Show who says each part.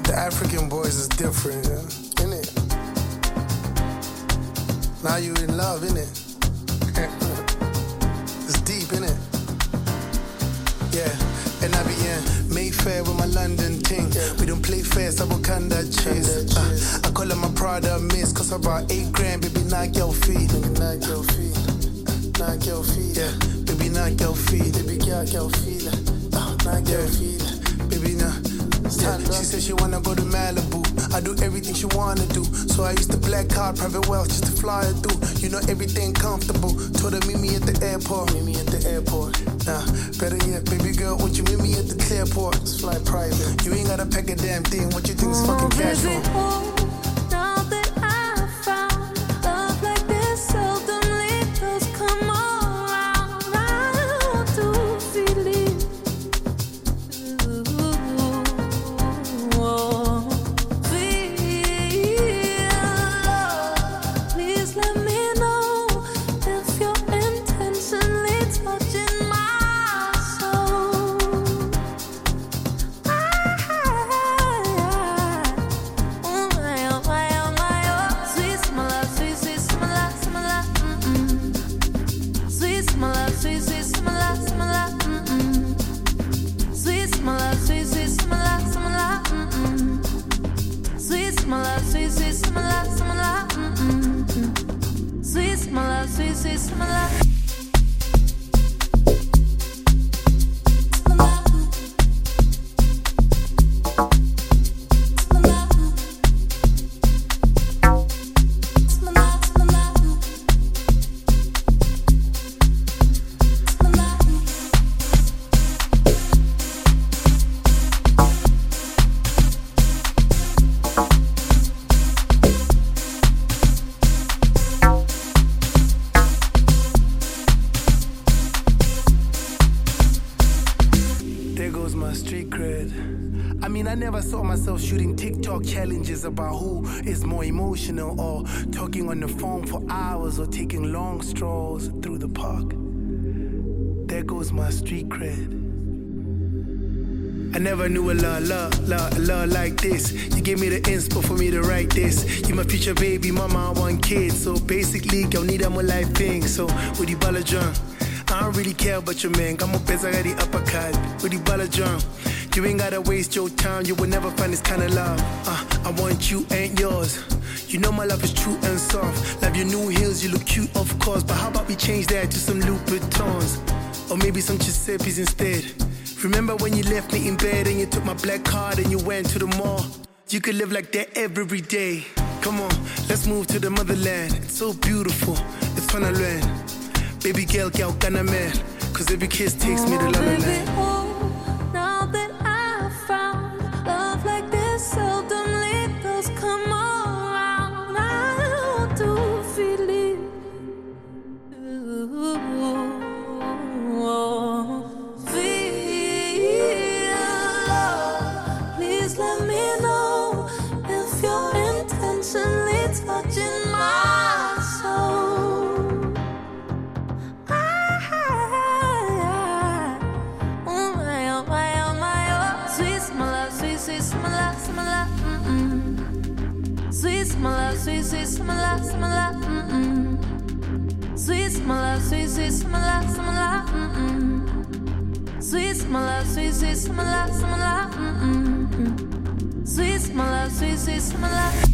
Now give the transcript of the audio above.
Speaker 1: The African boys is different, yeah? Innit? Now you in love, innit? It's deep, innit? Yeah, and I be in Mayfair with my London ting. We don't play fair, so I can't chase. I call it my Prada miss, cause about 8 grand, baby, knock your feet. Knock your feet. Knock your feet. Yeah, baby, knock your feet. Baby, knock your feet. Knock your feet. Baby, nah. Yeah, she said she wanna go to Malibu. I do everything she wanna do. So I used to black card private wealth just to fly her through. You know everything comfortable. Told her meet me at the airport. Meet me at the airport. Nah, better yet, baby girl, won't you meet me at the Clearport? Let's fly private. You ain't gotta pack a damn thing. What you think is fucking casual? Shooting TikTok challenges about who is more emotional, or talking on the phone for hours, or taking long strolls through the park. There goes my street cred. I never knew a love like this. You gave me the inspo for me to write this. You my future baby, mama, I want kids. So basically, girl, need my life thing. So with the ball drum, I don't really care about your man. Got my best, I got the uppercut. With the ball drum, you ain't gotta waste your time, you will never find this kind of love. I want you, ain't yours. You know my love is true and soft. Love your new heels, you look cute, of course. But how about we change that to some Louboutins? Or maybe some Giuseppe's instead. Remember when you left me in bed and you took my black card and you went to the mall? You could live like that every day. Come on, let's move to the motherland. It's so beautiful, it's fun to learn. Baby girl, gonna man. Cause every kiss takes me to La La Land.
Speaker 2: Sweet, my love, sweet, my love, sweet, my love.